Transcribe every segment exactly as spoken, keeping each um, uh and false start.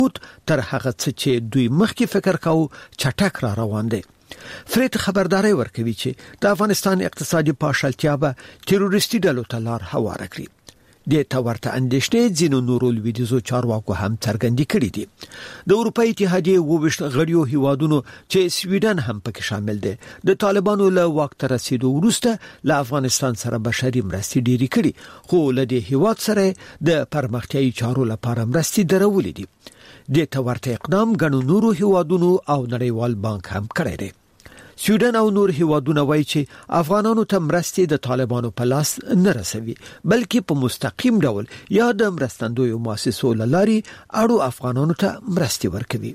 تر هغه څه چې دوی مخکې فکر کاوه چټک را روان دي. فریټ خبرداري ورکوي چې د افغانستان اقتصادي پاشلتیا به تروریستي ډلو ته لار هواره کړي. د تورته اندېشنې ځینو نورو لویدیزو چارواکو هم څرګندې کړې دي. د اروپای اتحادیې وویشت غړیو هیوادونو چې سویډن هم پکې شامل دي د طالبانو له واک ته رسیدو وروسته له افغانستان سره بشري مرستې ډېرې کړي، خو له دې هیواد سره د پرمختیايي چارو لپاره مرستې درولې دي. د تورته اقدام ګڼو نورو هیوادونو او نړیوال بانک هم کړی دی. سویډن او نور هیوادونه وایي چې افغانانو ته مرستې د طالبانو په لاس نه رسوي، بلکې په مستقیم ډول یا د مرستندویو مؤسسو له لارې اړو افغانانو ته مرستې ورکوي.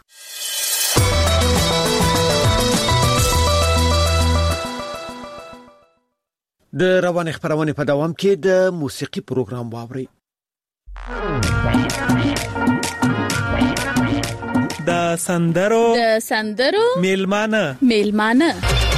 د روان خبرونه په دوام کې د موسیقي پروګرام واوري. د سندرو د سندرو میلمانه میلمانه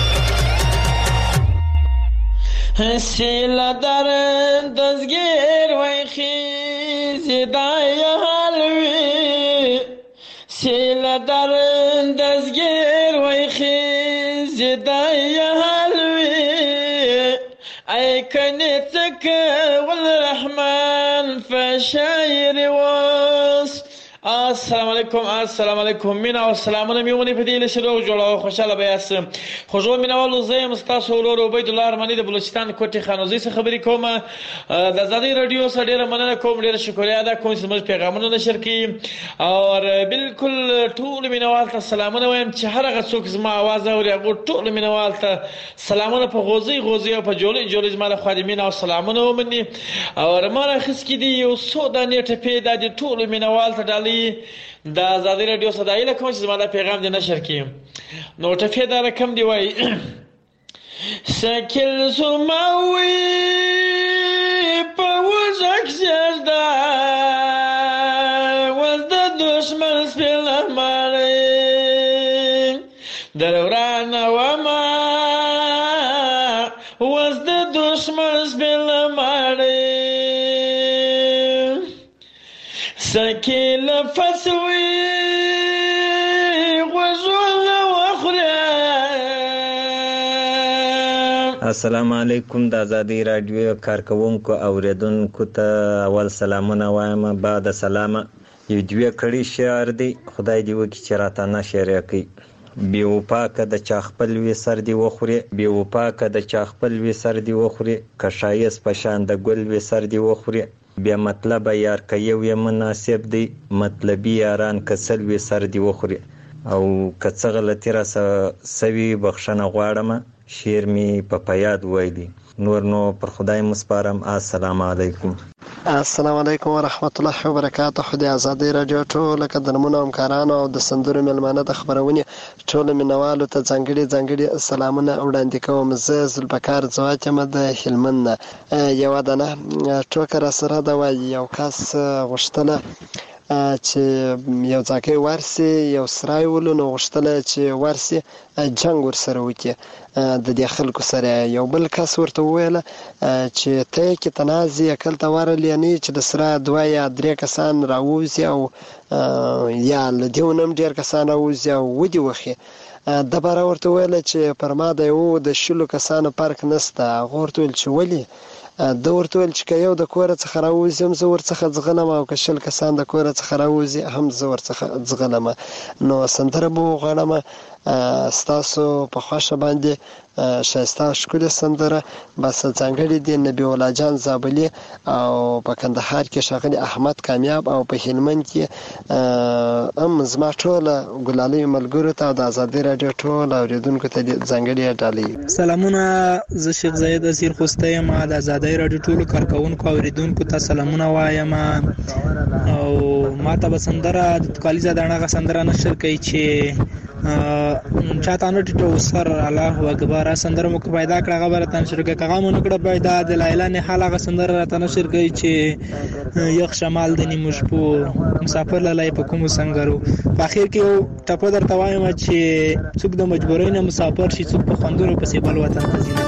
سیلا در دزگیر وی خیزی دای حلوی سیلا در دزگیر وی خیزی دای حلوی ای کنیتک والرحمن فشایر وست. السلام علیکم السلام علیکم مینا او سلامونه میونی په دې لشرو جوړو خوشاله بیاس خوشو مینوالو زه مستاسو ولور عبید الله ارمانی د بلوچستان کوټي خانوزي څخه خبرې کوم. د ازادي رادیو سره ډیره مننه کوم، ډیره شکریا ادا کوم چې موږ پیغامونه نشر کړي او بالکل ټول مینوال ته سلامونه وایم چې هر هغه څوک زما आवाज اوري هغه ټول مینوال ته سلامونه په غوزي غوزي او په جوړي جوړي زما له خادمین او سلامونه ومني او مره خس کې دی یو سو د نیټه پیدا دي ټول مینوال ته ډالي د ازادي رادیو صداي له کوم چې زما د پیغام دی نشر کړي نو ټفه دا رقم دی وای سکل زماوي په وزک زړه وز د دشمن سپل مړې دروران و ما وز د دشمن سپل مړې سکل فسوي غزول وخره. السلام علیکم د ازادي رادیو کارکونکو اوریدونکو ته اول سلامونه وایم. بعد سلام یو دوی کړي شعر دی خدای دی وکي چې راته نشر کوي. بی وپاکه د چا خپل وی سر دی وخوري، بی وپاکه د چا خپل وی سر دی وخوري، کشایس پشان د ګل وی سر دی وخوري. بیا مطلب یار کيو یم مناسب دی، مطلبي یاران کسل وی سر دی وخوري. او کڅ غلطی را سوي بخښنه غواړم، شعر می په پیاد وایلی. نور نو پر خدای مسپارم. السلام علیکم. السلام علیکم ورحمت الله وبرکاته. خو د ازادي رادیو ټول قدرمنو همکارانو او د سندرو ملمانه د خبرونه ټول مینوالو ته ځانګړي ځانګړي سلامونه وړاندې کوم. زه زلبکار زواچم د هلمند یو دنه ټوکر سره دا وای یو کس غشتله چې یو ځکه ورسي یو سرای ولونو غشتله چې ورسي جنگ ورسره وکي د دې خلکو سره. یو بل کس ورته ویل چې ته کې تنازي اکل ته ورلې نه چې د سره دوه یا درې کسان راوځي او یا لدیونم ډیر کسان راوځي او ودی وخی د بار ورته ویل چې پرما د یو د شلو کسانو پارک نسته. غورته ویل چې ولی د ورته ویل چې یو د کور څخه راوځي هم زه ورڅخه ځغلم او کشل کسان د کور څخه راوځي هم زه ورڅخه ځغلم. نو سندره بو غړم ستاسو په خوښه باندې شایسته ښکلې سندره بس ځانګړي دي نبی الله جان زابلی او په کندهار کې ښاغلي احمد کامیاب او په هلمند کې ام زما ټوله ګلالي ملګرو ته د ازادي رادیو ټول اوریدونکو ته ځانګړي ډالۍ سلامونه. زه شیخ زید اسیر خوسته یم د ازادي رادیو ټول کارکونکو اوریدونکو ته سلامونه وایم او ماته به سندره د کالیزه دانه سندره نشر کوي چې چاته نو ټیټو سر الله اکبر سندره مو پیدا کړه خبره تن شروع کړه هغه مونږ کړه پیدا د لایلا نه حاله سندره راته نشر کوي چې یخ شمال د نیمو شپو مسافر لای په کوم سنگرو. په اخر کې ټپه درته وایم چې څوک د مجبورۍ نه مسافر شي، څوک په خوندونو پسې بل وطن ته ځي.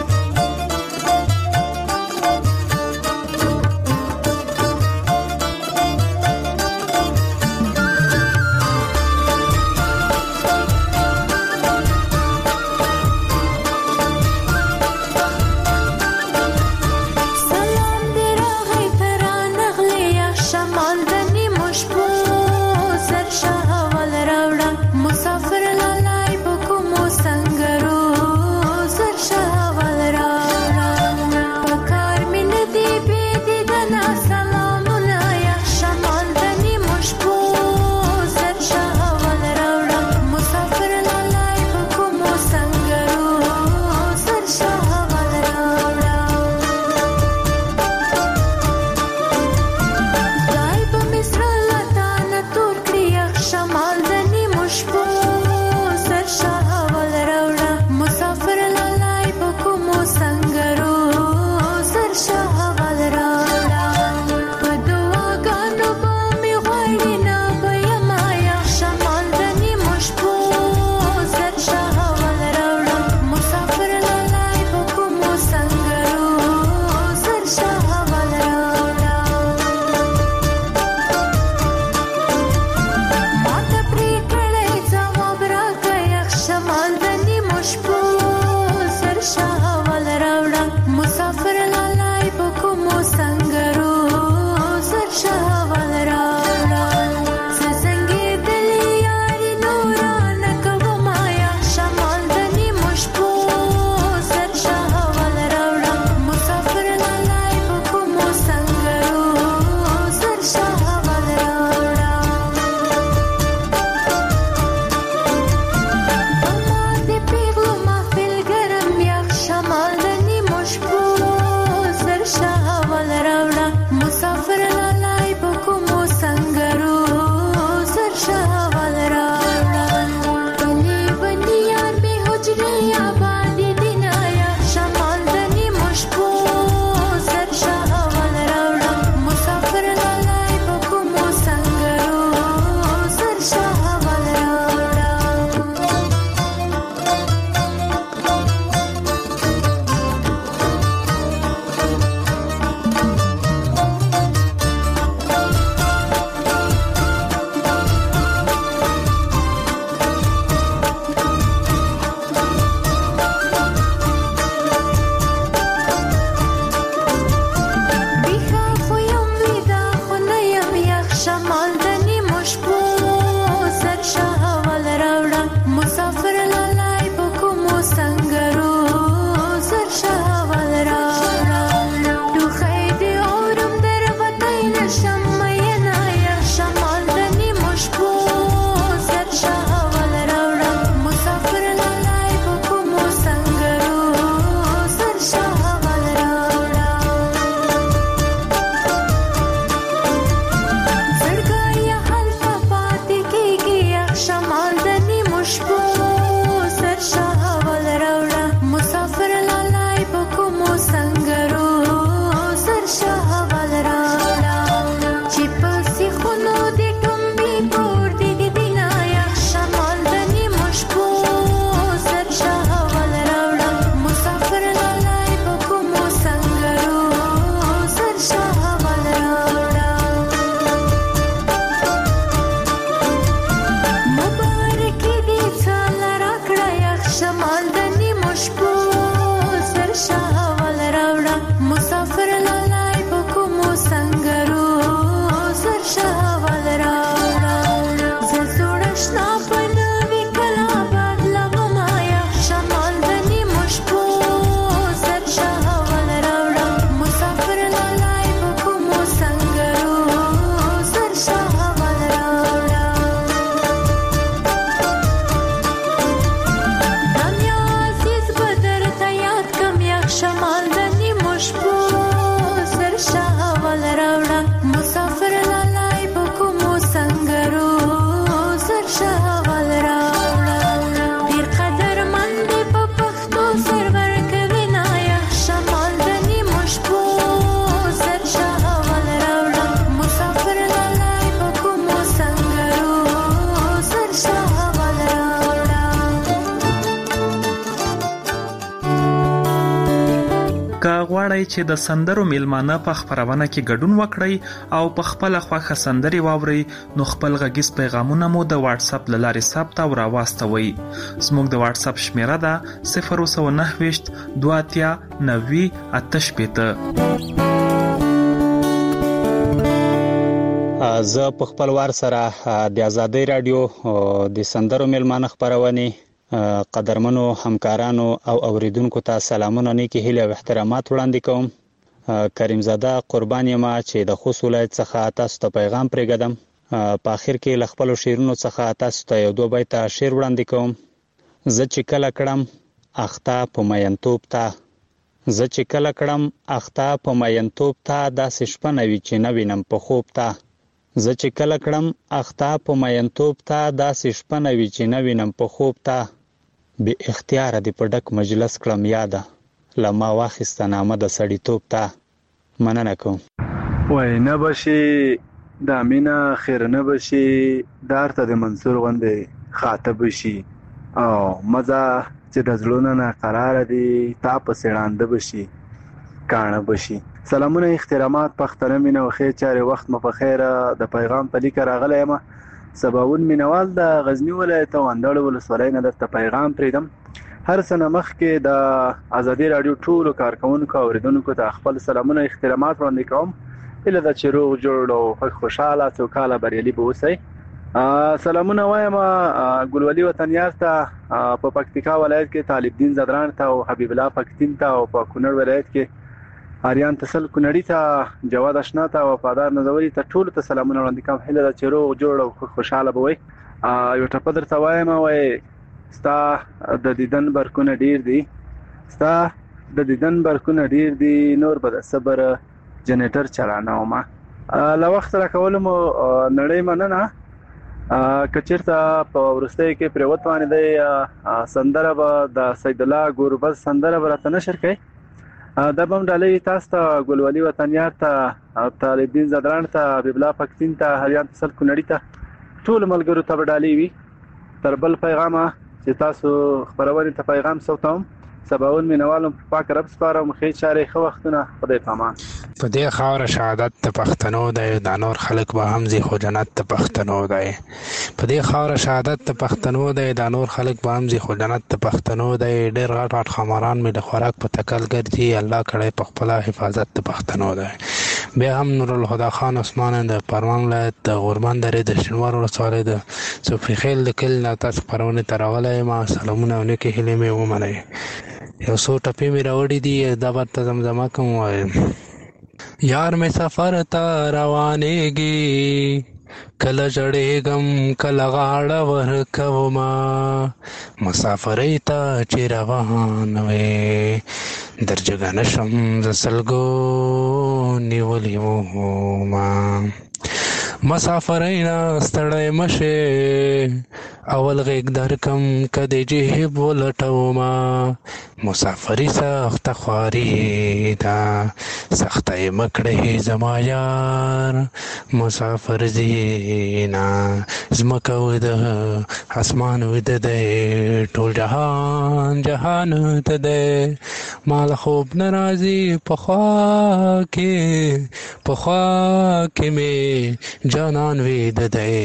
که غواړئ چې د سندرو میلمانه په خپرونه کې ګډون وکړئ او په خپل خوښه سندرې واورئ نو خپل غږیز پیغامونه مو د واتس اپ له لارې ثبت او راواستوئ. زموږ د واتس اپ شمیره ده صفر سوه نهه ویشت دوه اتیا نوي اته شپېته. زه په خپل وار سره د آزادۍ رادیو د سندرو میلمانه خپرونې قدرمنو همکارانو او اوریدونکو ته سلامونه نیکی هیله او احترامات وړاندې کوم. کریم زاده قربان یم چې د خوست ولایت څخه تاسو ته پیغام پرېږدم. په اخر کې له خپلو شعرونو څخه تاسو ته یو دوه بیته شعر وړاندې کوم. زه چې کله کړم اخته په مینتوب ته، زه چې کله کړم اخته په مینتوب ته، داسې شپه نه وي چې نه وینم په خوب ته. زه چې کله کړم اخته په مینتوب ته، داسې شپه نه وي چې نه وینم په خوب ته. بې اختیاره دې په ډک مجلس کړم یاده، له ما واخیسته نامه د سړیتوب ته. مننه کوم. وای نه بشي دا مینا خیر نه بشي، دار ته د منصور غوندې خاطب شي، او مزه چې د زړونو نه قرار دي تا په سړانده بشي کانه بشي. سلامونه احترامات پختنه مینه او خیر چاره وخت مو په خیره. د پیغام په لیک راغلی یم. سباون مینوال د غزنی ولایت اندړ ولسوالۍ نه درته پیغام پریدم. هر سنه مخ کې د آزادۍ رادیو ټولو کارکونکو او اوریدونکو ته خپل سلامونه احترامات وړاندې کوم. اله د چروغ جوړ او خوشاله سوکاله بریالي به اوسئ. سلامونه وایم ګلولي وطنیار ته، په پکتیکا ولایت کې طالب دین زدران ته او حبیب الله پکتین ته، او په کونړ ولایت کې آریان تسل کونړی ته، جواد اشنا ته، وفادار نزوري ته، ټول ته سلامونه وړاندې کوم. هله د چروغ جوړ او خوشاله به وي. یو ټپه درته وایم، وای ستا د دیدن برکونه ډیر دي، ستا د دیدن برکونه ډیر دي، نور به د صبر جنریټر چلانومه. له وخت راکولو مو نړۍ مننه. که چېرته په وروستیو کې پرې وتوانې دی سندره به د سید الله ګوربز سندره به راته نشر کوي. دا به هم ډالۍ تاسو ته، ګلولي وطنیار ته، طالب دین زدران ته، حبیب الله پکتین ته، هریان تسل کونړي ته، ټول ملګرو ته به ډالۍ وي. تر بل پیغامه چې تاسو خپرونې ته پیغام سوتم، سباون مینوالم په پاک رب سپارم. خیر چارې ښه وختونه، خدای پامان. په دې خاوره شهادت د پښتنو دی، دا نور خلک به هم ځي خو جنت د پښتنو دی. په دې خاوره شهادت د پښتنو دی، دا نور خلک به هم ځي خو جنت د پښتنو دی. ډېر غټ غټ خماران مې د خوراک په تکل ګرځي، الله کړی په خپله حفاظت د پښتنو دی. بیا هم نور الهدا خان عثمان د پروان ولایت د غوربند درې د شینوار ولسوالۍ د صوفي خیل د کلي نه تاسو خپرونې ته راغلی یم. سلامونه او نیکې هیلې مې ومنئ. یو څو ټپې مې راوړي دي، دا به ته زمزمه کوم. وایم یار مې سفر ته روانېږي، کله ژړېږم کله غاړه ورکومه، مسافرۍ ته چې روان وې درجګه نشم د سلګو نیولې ومه. مسافرۍ نه ستړی مشې اول غېږ درکم که د جیب ولټومه، مسافري سخته خواري ده سخته یې مه کړې زما یار، مسافر زینا ځمکه وده اسمان وده دی، ټول جهان جهان ته دی، مال خوب نه راځي پخوا کې پخوا کې مې جانان ویده دی،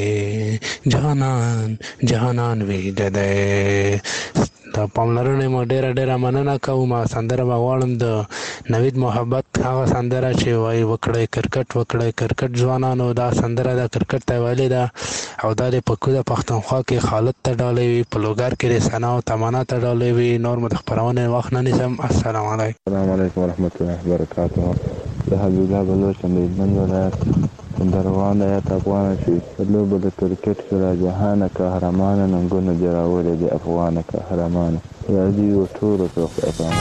جانان جانان ویده دی. د پاملرنې مو ډېره ډېره مننه کوم. سندره به غواړم د نوید محبت هغه سندره چې وایي وکړئ کرکټ وکړئ کرکټ ځوانانو، دا سندره د کرکټ ته ویلې ده او دا د پکوده پښتونخوا کې خالد ته ډالۍ وي، په لوګر کې رسنه او تمنا ته ډالۍ وي. نور مو د خپرونې وخت نه نیسم. السلام علیکم. السلام علیکم ورحمت الله وبرکاته. د حبیب الله بلوچ د هلمند ولایت روان ایت افغان شي لوبه د کرکټ کې را جهانه قهرمان ننګونه جراولې د افغان قهرمان راځي او ټول په افغان.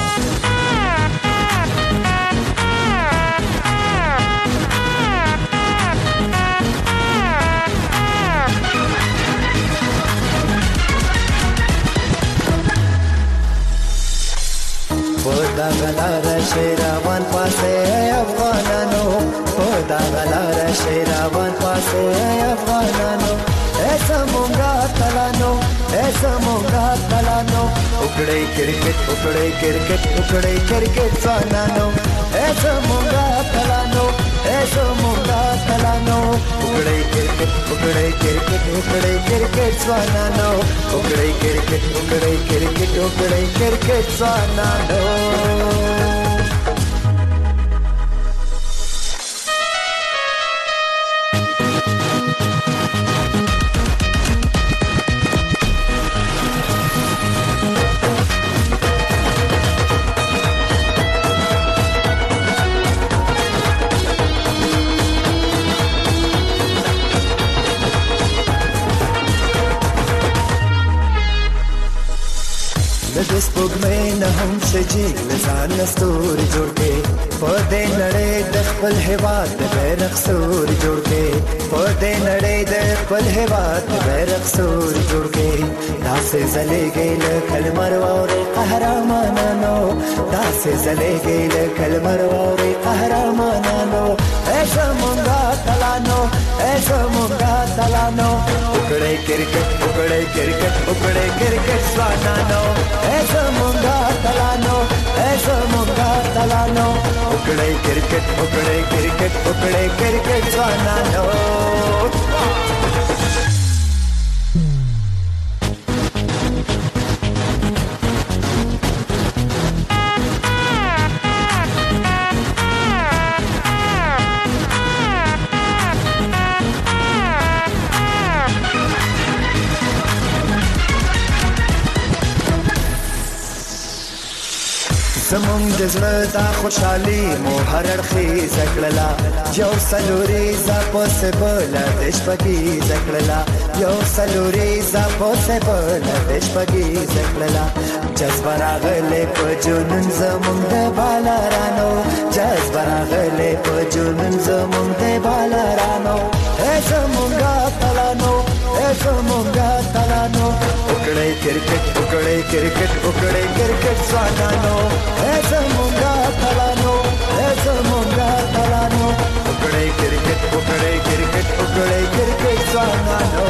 خدا غلار شیروان پاسه افغانانو، خدا غلار شیروان پاسه افغانانو، ایسا مونگا تلانو زمونږه تلانو وکړئ کرکټ وکړئ کرکټ وکړئ کرکټ ځوانانو زمونږه تلانو زمونږه تلانو وکړئ کرکټ وکړئ کرکټ وکړئ کرکټ ځوانانو وکړئ کرکټ وکړئ کرکټ وکړئ کرکټ ځوانانو سپوږمۍ نه هم شجي لسان ستوري جوړ کې په دې نړۍ د خپل هېواد د بیرغ ستوري جوړ کې په دې نړۍ د خپل هېواد د بیرغ ستوري جوړ کې داسې ځلېږي لکه لمر واورې قهرمانانو داسې ځلېږي لکه لمر واورې قهرمانانو ای زمونږه تلانو ای زمونږه تلانو وکړئ کرکټ وکړئ کرکټ وکړئ کرکټ ځوانانو ای زمونږه تلانو ای زمونږه تلانو وکړئ کرکټ وکړئ کرکټ وکړئ کرکټ ځوانانو زمونږ د زړه دا خوشحالي مو هر اړخیزه کړله یو څلوریزه پسې بله د شپږیزه کړله یو څلوریزه پسې بله د شپږیزه کړله جذبه راغلی په جنون زمونږ د بالارانو جذبه راغلی په جنون زمونږ د بالارانو ای زمونږه تلانو ای زمونږه تلانو وکړئ کرکټ وکړئ کرکټ وکړئ کرکټ ځوانانو ای زمونږه تلانو ای زمونږه تلانو وکړئ کرکټ وکړئ کرکټ وکړئ کرکټ ځوانانو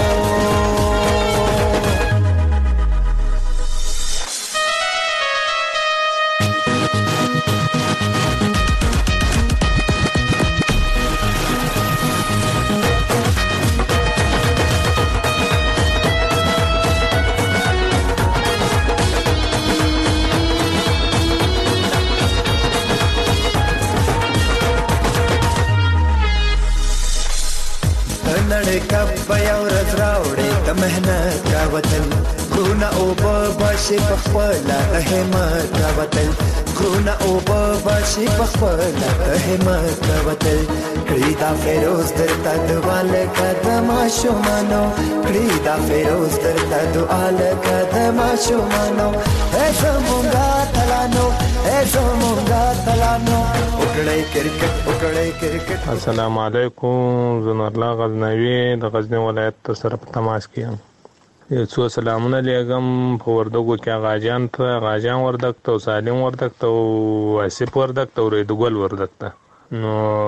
کب یو ورځ راوړي د مهنت کا وطن خونه اوبه بشي په خپله د همت کا وطن خونه اوبه بشي په خپله د همت کا وطن کړي دا فیروز درته دعا لکه د ماشومانو کړي دا فیروز درته دعا لکه د ماشومانو ای زمونږه تلانو ای زمونږه تلانو وکړئ کرکټ وکړئ کرکټ السلام علیکم زه نورالله غزنوي د غزني ولایت ته سره په تماس کې یم یو څو سلامونه لیږم په وردګو کې غاجیان ته غاجیان وردګ ته سالم وردګ ته واسف وردګ ته ریدګل وردګ ته نو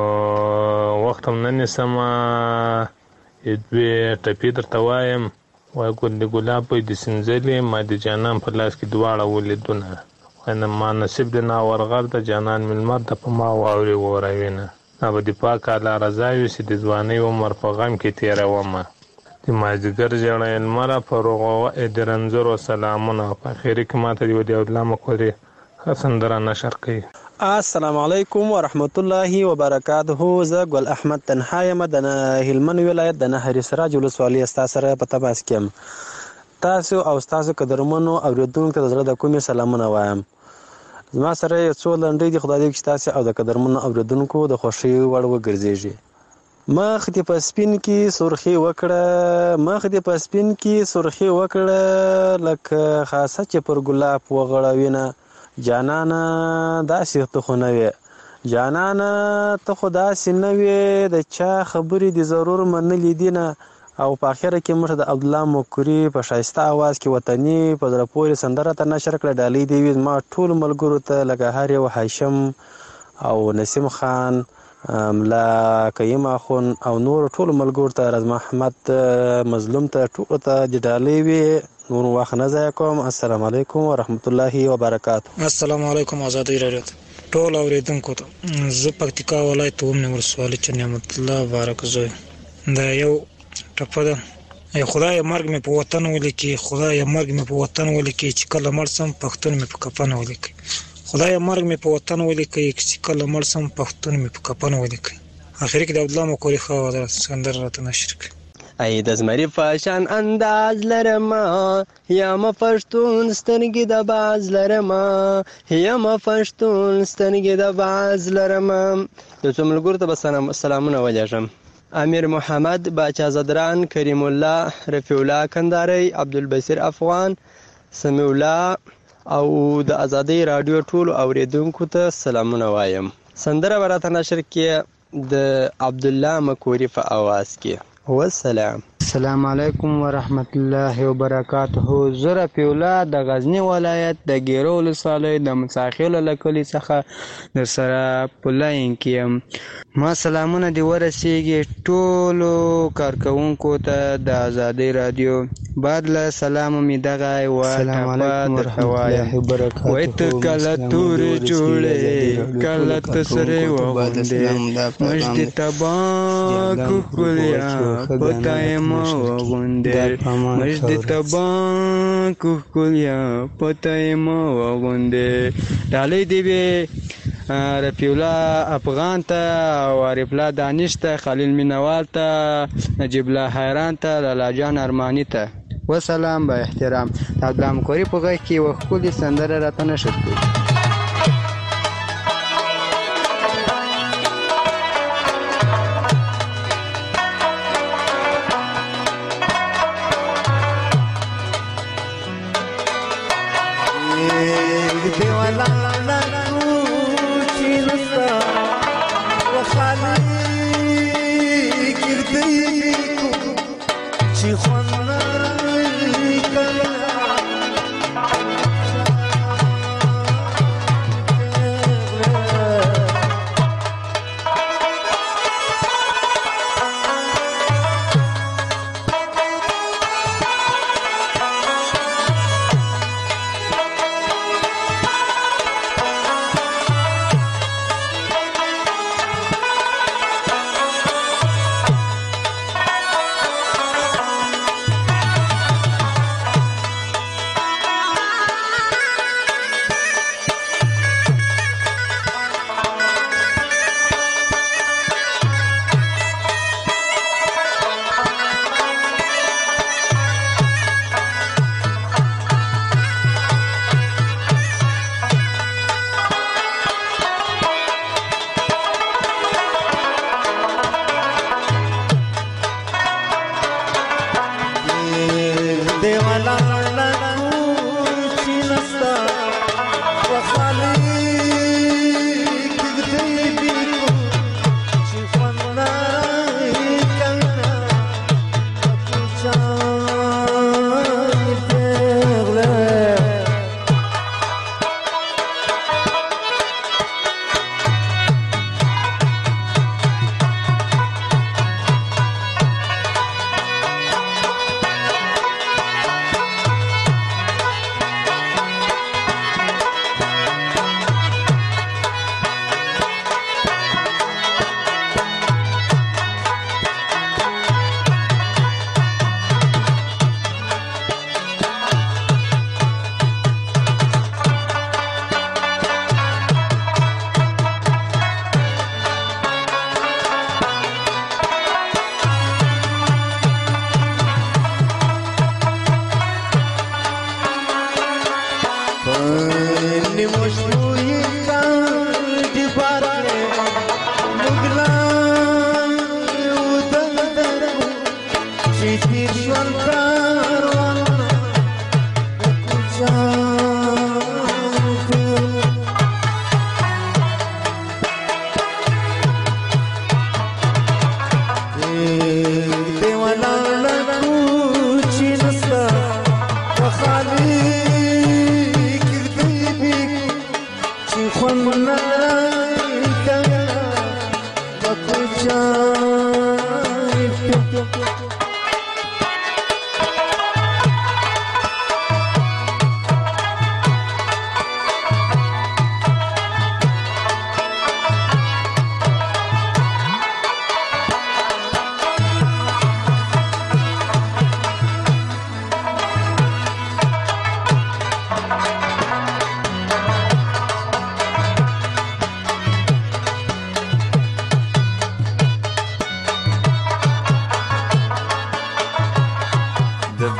وخت هم نه نیسم دوې ټپې درته وایم وایي ګل د ګلاب د سنځلې ما د جانان په لاس کې دواړه ولیدونه وایم ما نصیب د ناورغر د جانان ملمر ته په ما واورې وروینه نه به د پاک الله رضا وي چې د ځوانۍ عمر په غم کې تېرومه د مازدیګر ژړی لمره په روغه د رنځورو سلامونه په اخري کې ماته د ودې الله مکورې ښه سندره نشر کوي السلام علیکم ورحمت الله وبرکاته زه ګل احمد تنها یم د هلمند ولایت د نهر سراج ولسوالۍ ستا سره په تماس کې یم تاسو او ستاسو قدرمنو اوریدونکو ته د زړه د کومې سلامونه وایم زما سره یو څو لنډۍ دي خدای دې چې تاسو او د قدرمنو اوریدونکو د خوښۍ وړ وګرځېږي مخ دې په سپین کې سرخي وکړه مخ دې په سپین کې سرخي وکړه لکه خاصه چې پر ګلاب وغړوینه جانانه داسې ته خو نه وې جانانه ته خو داسې نه وې د چا خبرې دې ضرور منلې دي نه او په اخره کې موږ د عبدالله مکوري په ښایسته اواز کې وطني په زړه پورې سندره ته نشر کړه ډالۍ دې وي زما ټولو ملګرو ته لکه هر یو هاشم او نسیم خان ملا قیم اخون او نور ټولو ملګرو ته رضا محمد مظلوم ته ټولو ته د ډالۍ وي نور وخت نه ضایع کوم. السلام علیکم ورحمت الله وبرکاته. السلام علیکم آزادی رادیو ټول اوریدونکو ته زه پکتیکا ولایت ومنه ولسوالۍ چې نعمت الله بارک زوی دا یو ټپه ده. ای خدای مرګ مې په وطن ولیکي، خدای مرګ مې په وطن ولیکي چې کله مړ سم پښتون مې په کفن ولیکي، خدای مرګ مې په وطن ولیکي چې کله مړ سم پښتون مې په کفن ولیکي. اخر کې د عبدالله مکوري خو دا سندره راته نشر کړي. ای د زمري فاشان انداز لرما یم پښتون سترګې د باز لرما یم پښتون سترګې د باز لرما. یو څو ملګرو ته به سلامونه ولیږم. امیر محمد باچا زدران، کریم الله، رفیع الله کندهاری، عبدالبصیر افغان، سمیع الله او د آزادۍ رادیو ټولو اوریدونکو ته سلامونه وایم. سندره به راته نشر کړي د عبدالله مکوري په اواز کې. والسلام. السلام علیکم ورحمت الله وبرکاته. زه رفیع الله د غزنی ولایت د ګیرو ولسوالۍ د مساخیل له کلي څخه در سره په لاین کې یم. ما سلامونه دې ورسیږي ټولو کارکوونکو ته د آزادۍ رادیو. بعد له سلام مې دغه و ټپه درته وایم وایي ته کله تورې جوړې کله ته سرې وغوندې موږ دې تبا کښکلیا پته یې مه وغوندې موږ دې تبا کښکلیا پته یې مه وغوندې. ډالۍ دې وي رفیع الله افغان ته او عارف الله دانش ته، خلیل مینوال ته، نجیب الله حیران ته، لالا جان ارماني ته. وسلام با احترام. د عبدالله مکوري په غږ کې یوه ښکلې سندره راته نشر کړي.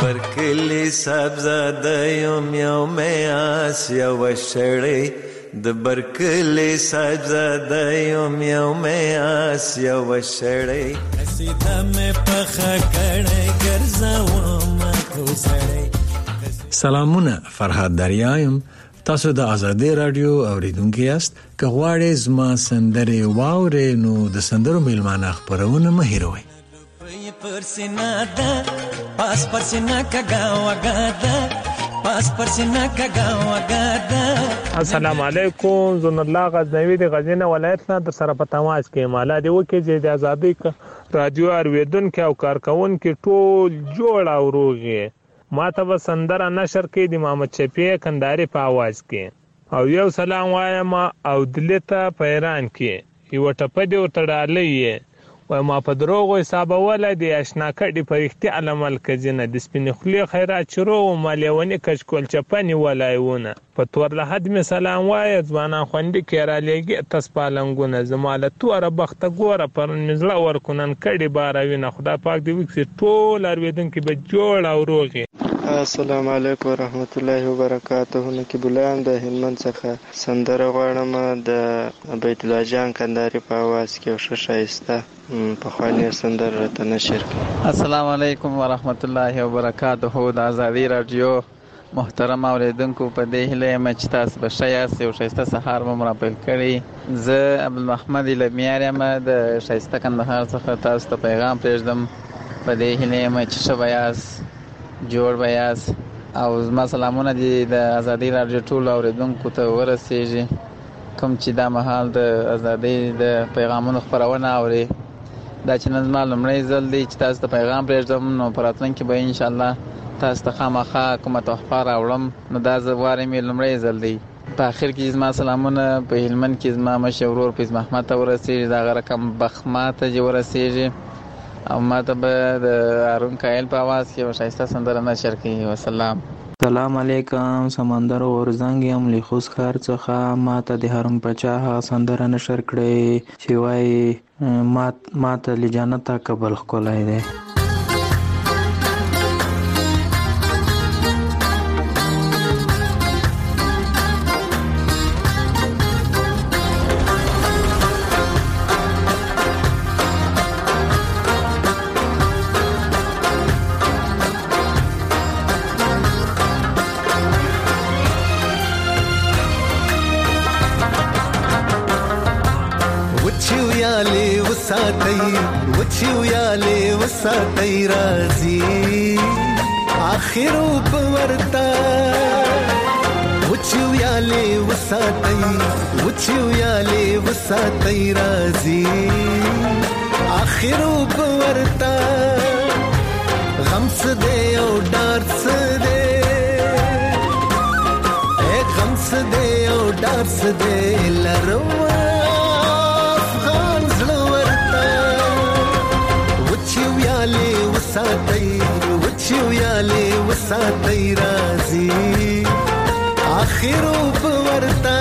برکلی صاحبزاده یم یو میاس یو شړی د برکلی صاحبزاده یم یو میاس یو شړی سیده مې پخه کړی ګرځوم کوسړی. سلامونه، فرهاد دریایم. تاسو د آزادۍ رادیو اوریدونکو یاست. که غواړئ زما سندرې واورئ نو د سندرو میلمانه خپرونه مه هېروئ. پرسینا ده پاس پرسینا کګا وګا ده پاس پرسینا کګا وګا ده. السلام علیکم، زون الله غزنوی د غزنی ولایت نه در سره په تماس کې مالا دی وکي چې د آزادۍ رادیو اوریدونکو او کارکونکو ټول جوړ او روغي. ما ته به سندره نشر کې د محمد شفیع کندهاري په आवाज کې او یو سلام وایم او دلته پیران کې یو ټپه دی ورته ډالې و ما په دروغ حساب ولا دی آشنا کډي پرختي علامل کزنه د سپین خلی خیرات شروع او مالیونی کچکول چپنی ولایونه په تور له حد می سلام وای ځوانان خوندې کېرا لګي تسپالنګونه زماله تور بخت ګوره پر نزله ورکونن کډي باروینه خدا پاک دی وکړي ټول ارویدونکو به جوړ او روغي. السلام علیکم ورحمت الله وبرکاته. نکی بولان د هلمند څخه سندره غواړم د بیت الله جان کندهاري په आवाज کې او شایسته په خوانې سندره راته نشر کړي. السلام علیکم ورحمت الله وبرکاته. د آزادۍ رادیو محترم اوریدونکو په دې هیله یم چې تاسو به ښه یاست او ښایسته سهار مو مرپیل کړي. زه عبدالمحمد لمیار یم د ښایسته کندهار څخه تاسو ته پیغام پرېږدم. په دې هیله یم چې ښه به یاست، جوړ به یاست او زما سلامونه دي د آزادۍ رادیو ټولو اوریدونکو ته ورسیږي کوم چې دا مهال د آزادۍ د پیغامونو خپرونه اوري. دا چې نن زما لومړی ځل دی چې تاسو ته پیغام پرېږدم نو په راتلونکي به انشاءالله تاسو ته خامخا کومه تحفه راوړم. نو دا زه غواړم یې لومړی ځل دی. په آخر کې زما سلامونه په هلمند کې زما مشر ورور فیض محمد ته ورسیږي، دغه رقم بخما ته چې ورسیږي او ما ته به د هارون کایل په आवाज کې یو ښایسته سندره نشر کړي. وسلام. سلام علیکم، سمندر اورزنګ یم له خوست ښار څخه. ما ته د هارون پاچا سندره نشر کړي چې وایي ما ما ته له جنته قبل ښکلی دی. وچیویالی وساتی رازی آخرو پورتا وچیویالی وساتی وچیویالی وساتی رازی آخرو پورتا غم سدے او ڈار سدے اے غم سدے او ڈار سدے لروا وساتای وچیویالی وساتای رازی آخرو پورتا.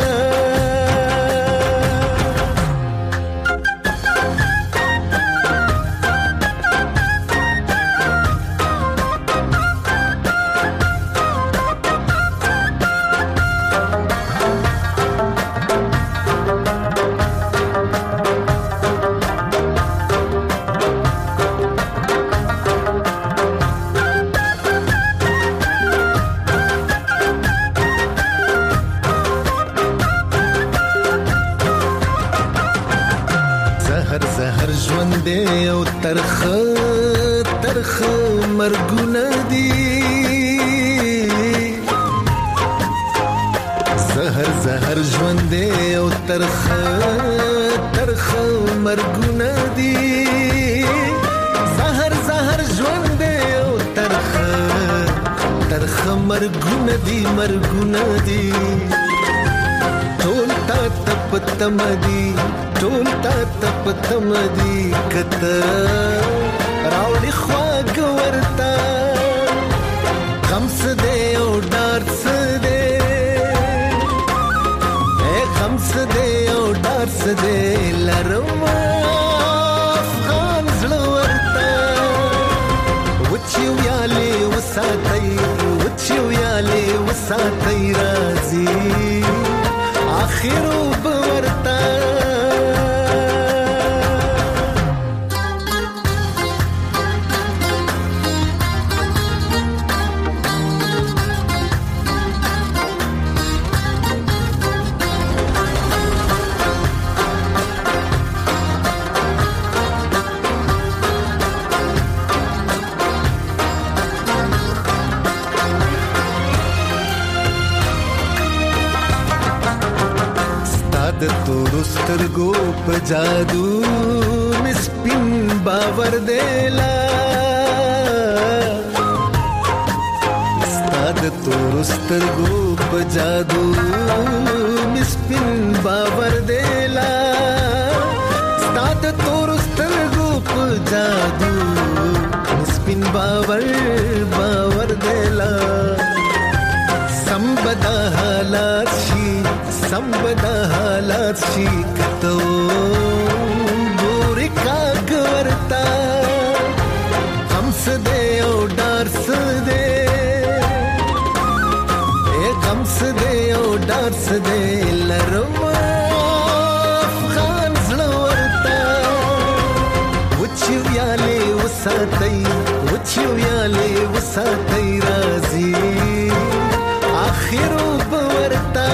ترخ ترخ مرګونه دي زهر زهر ژوند او ترخ ترخ مرګونه دي زهر زهر ژوند او ترخ ترخ مرګونه دي مرګونه دي ټول تا تپتم دي ټول تا تپتم دي کته راوړي خواږ ورته غم څه دی او ډار څه دی اے غم څه دی او ډار څه دی لرم افغان زړه ورته وچیویالی وساتي راځي اخر وبورتا سترګو په جادو مسپین باور دیلا ستاد تور سترګو په جادو مسپین باور دیلا ستاد تور سترګو په جادو مسپین باور باور دیلا سمبدا حالات شي سمبدا حالات شي کتو ګوري کاګ ورتا هم سده او ډار سده اے هم سده او ډار سده لرم افغان زړه ورتا وچو یاله وساتای وچو یاله وساتای راځي اخر وبورتا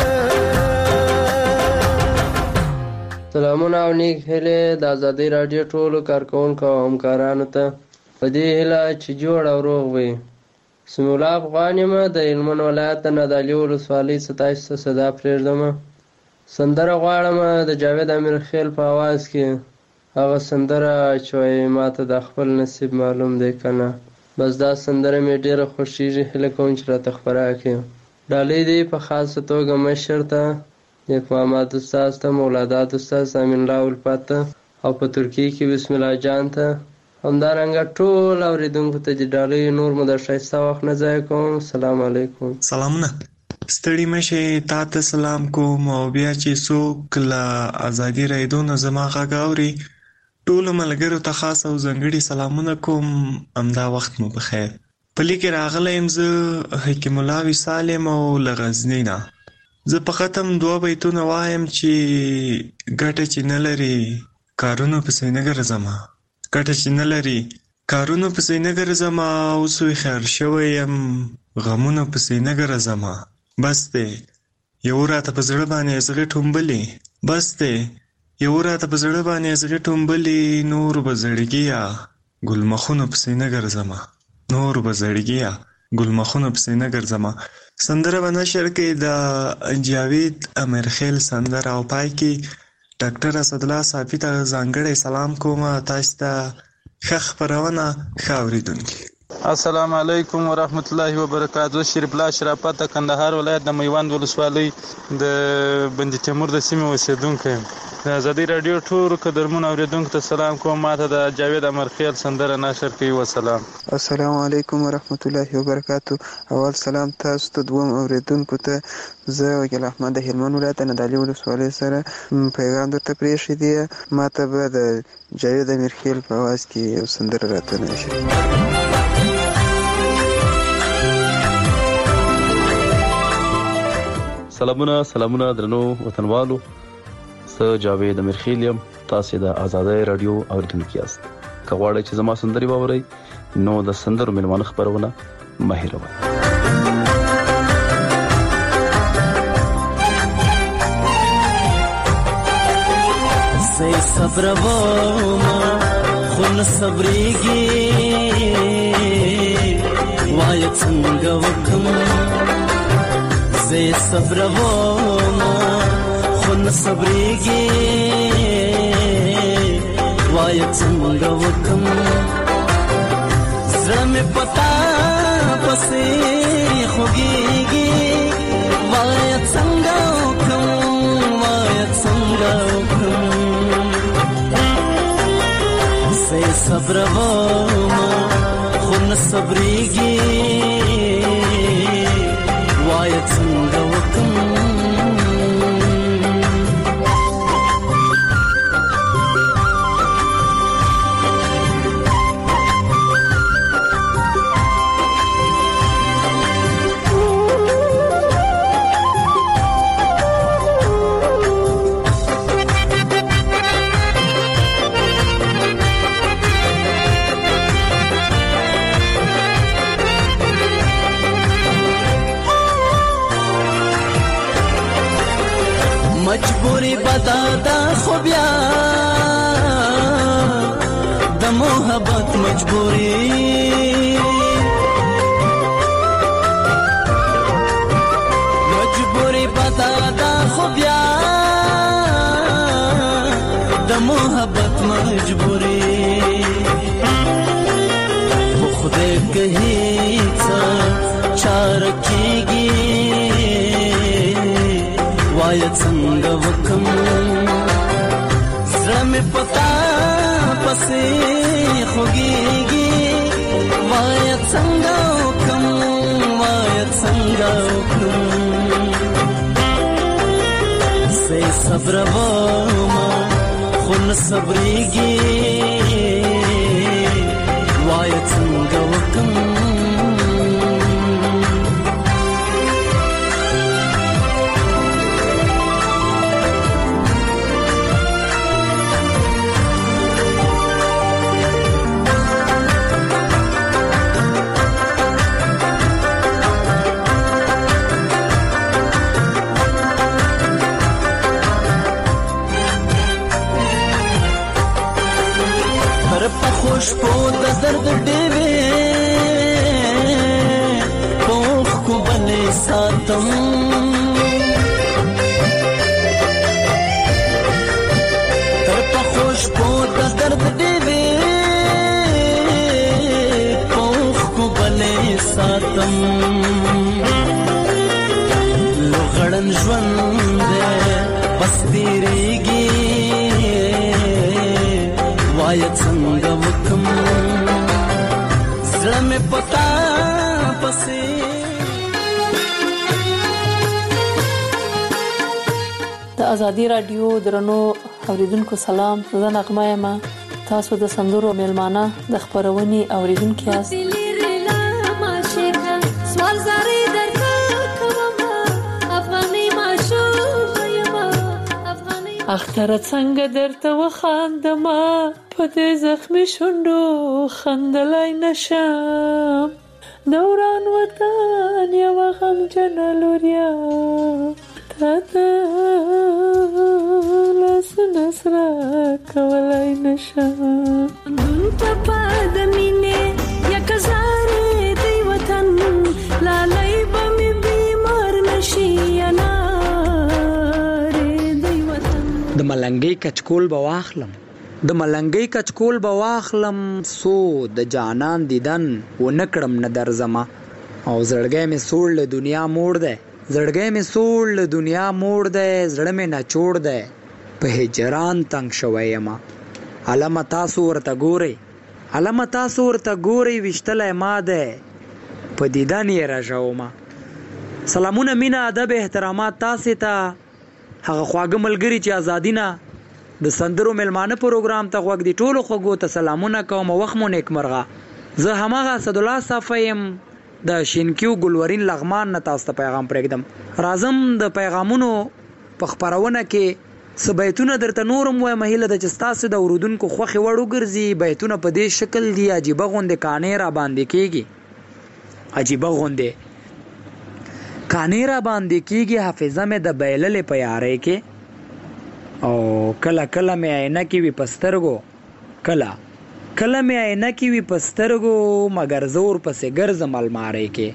سلامونه او نیک هیله د ازادي رادیو ټولو کارکونکو او همکارانو ته په دې هیله چې جوړ او روغ وي. سمیع الله افغان یم د هلمند ولایت د نادعلي ولسوالۍ ستایش ته صدا پرېږدم. سندره غواړم د جاوید امیرخیل په اواز کې هغه سندره چې وایي ماته د خپل نصیب معلوم دی که نه. بس دا سندره مې ډېره خوښېږي، هیله کوم چې راته خپره کړي. ډالۍ دی په خاصه توګه مشر ته، نیک محمد استاد ته، مولادات استاد، امین الله الفت ته او په ترکیه کې بسم الله جان ته، همدارنګه ټول اورېدونکو ته چې ډالۍ نور مو د ښایسته وخت نه ضایع کوم. سلام علیکم. سلامونه، ستړي مشي، تا ته سلام کوم او بیا چې څوک له ازادي رادیو نه زما غږ اوري ټولو ملګرو ته خاص او ځانګړي سلامونه کوم. همدا وخت مو بخیر. په لیک کې راغلی یم زه حکیم الله وصال یم او له غزني نه. زه په ختم دوه بیتونه وایم چې ګټه چې نه لري کارونو پسې نه ګرځمه، ګټه چې نه لري کارونو پسې نه ګرځمه، اوس خیر شوی یم غمونو پسې نه ګرځمه. بس دی یو راته په زړه باندې زغې ټومبلې، بس دی یو راته په زړه باندې زغې ټومبلې، نور به زړګیه ګلمخونو پسې نه ګرځمه، نور به زړګیه ګلمخونو پسې نه ګرځمه. سندره به نشر کې د جاوید امیرخیل سندره او پای کې ډاکټر اسدالله صافي ته ځانګړی سلام کوم. تاسو ته ښه خپرونه، ښه اورېدونکي. السلام علیکم ورحمت الله وبرکاتہ. شریف الله شرافت د کندهار ولایت د میوند ولسوالۍ د بندي تیمور د سیمې اوسېدونکی یم. د ازادي راډیو ټول قدرمنو اورېدونکو ته سلام کوم. ماته د جاوید امیرخیل سندره نشر کوي. وسلام. السلام علیکم ورحمت الله وبرکاتہ. اول سلام تاسو ته دوم اورېدونکو ته. زه وکیل احمد د هلمند ولایت د نادعلي ولسوالۍ سره پیغام درته پرېښی دی. ماته به د جاوید امیرخیل په اواز کې یو سندره راته نشر. سلامونه سلامونه درنو وطنوالو، زه جاوید امیرخیل یم. تاسې د ازادۍ راډیو اورېدونکي یاست. که غواړئ چې زما سندرې واورئ نو د سندرو میلمانه خپرونه مه هېروئ. زه صبرومه خو نه صبرېږي، وایه څنګه وکړم. زه صبرومه خو نه صبرېږي، وایه څنګه وکړم. زړه مې پتا پسې خوږېږي، وایه څنګه وکړم، وایه څنګه وکړم. زه صبرومه خو نه صبرېږي، وایه څنګه وکړم. مجبوری بدادا خو بیا د محبت مجبوری مجبوری بدادا خو بیا د محبت مجبوری خدای کہی څه چار کیږي وای څنګه وکم زړه مې پتا پسې خوږيږي وای څنګه وکم وای څنګه وکم سې صبر وما خو نه صبرېږي وای څنګه وکم خوش په د درد ډېوې پوخ کو بلې ساتم تر په خوش په د درد ډېوې پوخ کو بلې ساتم لوغړن ژوند بس تیریږي وای څنګه وکم زړه مې پتا پسې د ازادي رادیو درنو اوریدونکو سلام زه نغمه یم تاسو د سندرو میلمانه د خبرونې اوریدونکو یاست سوال زاري درکوم افغاني ماشوم یم افغاني اختر څنګه درته وخاندما په دې زخمي شونډو خندلای نشم دوران وطن یو غم جنلوریا تاته لاس نسرا کولای نشم دونته پاد مینه یک زاره دی وطن لالای بمی بیمار نشي انا دی وطن د ملنګي کچکول بواخلم د ملنګي کچکول بواخلم سو د جانان دیدن و نکړم نه درځما او زړګې مې سوړ له دنیا موړ ده زړګې مې سوړ له دنیا موړ ده زړه مې نه چوړ ده په هجران تنگ شوی ما علامه تاسو ورته ګوري علامه تاسو ورته ګوري وشتلې ما ده په دیدن یې راځو ما سلامونه مینا ادب احترامات تاسو ته هغه خواږه ملګری چې ازادینا د سندرو ملمانه پروګرام ته غوږ دی ټولو خوږو ته سلامونه کوم وخت مو نیک مرغه زه همغه اسد الله صفایم د شینکیو ګلورین لغمان نه تاسو ته پیغام پرېږدم راځم د پیغامونو په خبرونه کې سبیتونه درته نورم وای مهله د چستاسو د اوردونکو خوخي وړو ګرځي بیتونه په دې شکل دی عجیب غوندې کانې را باندې کیږي عجیب غوندې کانې را باندې کیږي حافظه مې د بیللې په یارې کې او کله کله مې عینه کې وی پسترګو کله کله مې عینه کې وی پسترګو مگر زور پسې ګرځم المارې کې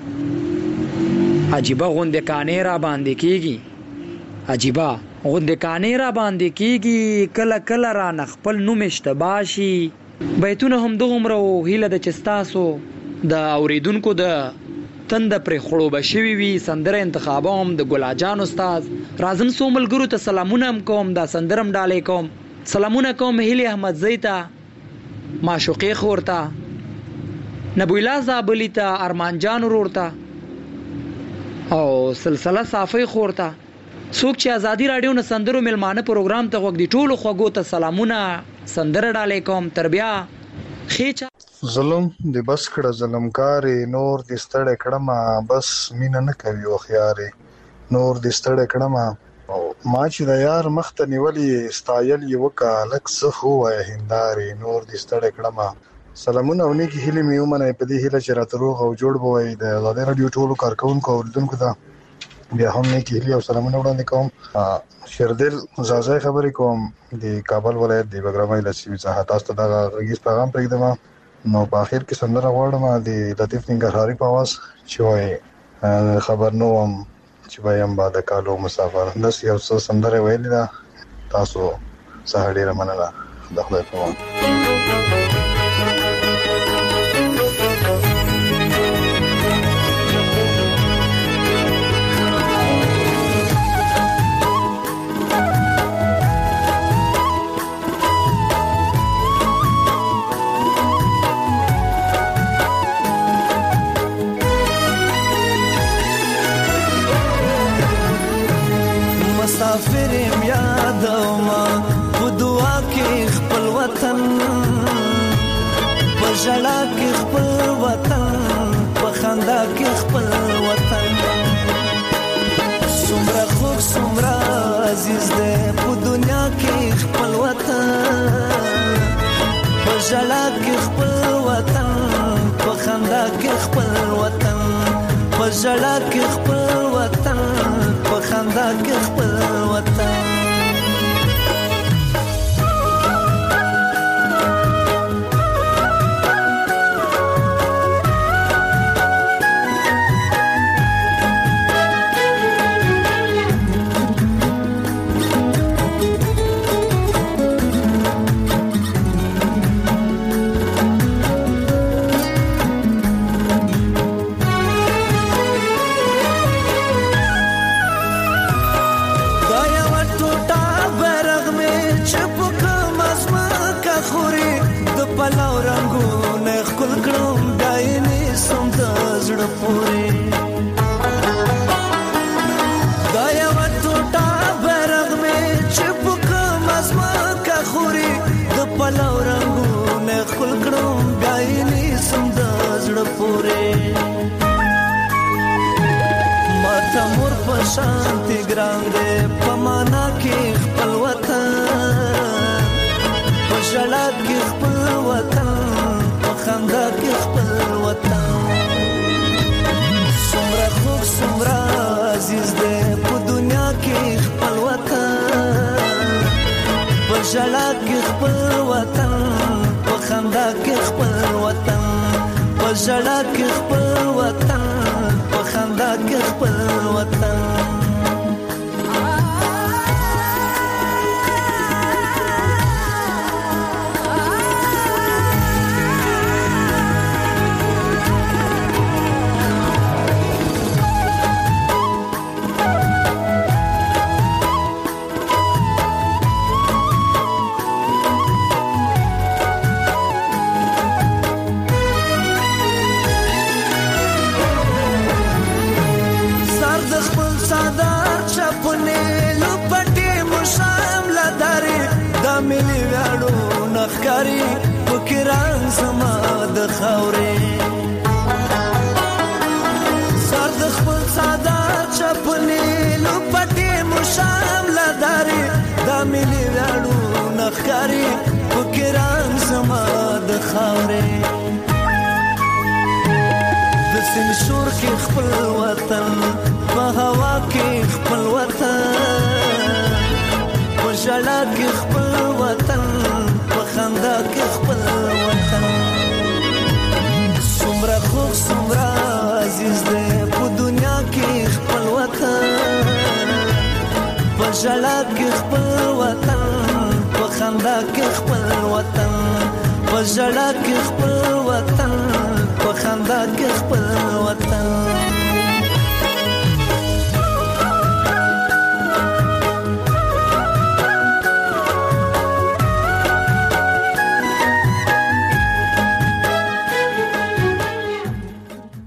عجیب غوندې کانې را باندې کیږي عجیب غوندې کانې را باندې کیږي کله کله را نخپل نوم اشتباشي بیتونه هم دغمره هیله د چستاسو د اوریدونکو د تند پر خړوبه شوی وی سندره انتخابوم د ګلاجان استاد رازم سوملګرو ته سلامونه کوم دا سندرم ډالې کوم سلامونه کوم هیلی احمد زیتا معشوقې خورتا نبویلا زابلیتا ارمان جان ورورتا او سلسله صافی خورتا څوک چې ازادي رادیو نه سندرو ملمانه پروګرام ته وګ دی ټولو خوګو ته سلامونه سندره ډالې کوم تربیا خېچا ظلم دی بس کړه ظلمکارې نور دی ستړی کړم بس مینه نه کوي او خيارې نور دی ستړی کړم ما چې د یار مخته نیولې ستایل یو کا لک سخو وای هندارې نور دی ستړی کړم سلامونه ونی کی هلي میومنه په دې هله چې راتروغ او جوړ بوي د آزادي رادیو ټولو کارکونکو اوریدونکو ته بیا هم نیکی هیلې او سلامونه وړاندې کوم. شیردل زازای خبرې کوم د کابل ولایت د بګرامۍ له سیمې څخه. تاسو ته دغه غږیز پیغام پرېږدم. نو په اخر کې سندره غواړم د لطیف ننګرهاري په اواز چې وایي خبر نه وم چې وایم با د کالو مسافر. داسې یو څه سندره ویلې ده. تاسو څخه ډېره مننه. د خدای په امان. مسافر یم یادوما په دعا کې خپل وطن، په ژړا کې خپل وطن، په خندا کې خپل وطن. څومره خوږ څومره عزیز دی په دنیا کې خپل وطن، په ژړا کې خپل وطن، په خندا کې خپل وطن، په ژړا کې خپل وطن، په خندا کې خپل وطن. شانتی ګران دې په معنا کې خپل وطن، په ژړا کې خپل وطن، په خندا کې خپل وطن. څومره خوږ څومره عزیز دې په دنیا کې خپل وطن، په ژړا کې خپل وطن، په خندا کې خپل وطن، په ژړا کې خپل وطن، په خندا کې خپل وطن. نخکاری وکران زما د خاورې سر د خپل سادار چپنې لپټې مشام لداري د ملي وړو نخکاری وکران زما د خاورې د سین شور کې خپل وطن په هوا کې خپل وطن په ژړا کې خپل وطن خندا کې خپل وطن. څومره خوږ څومره عزیز دی په دنیا کې خپل وطن، په ژړا کې خپل وطن، په خندا کې خپل وطن، په ژړا کې خپل وطن، په خندا کې خپل وطن.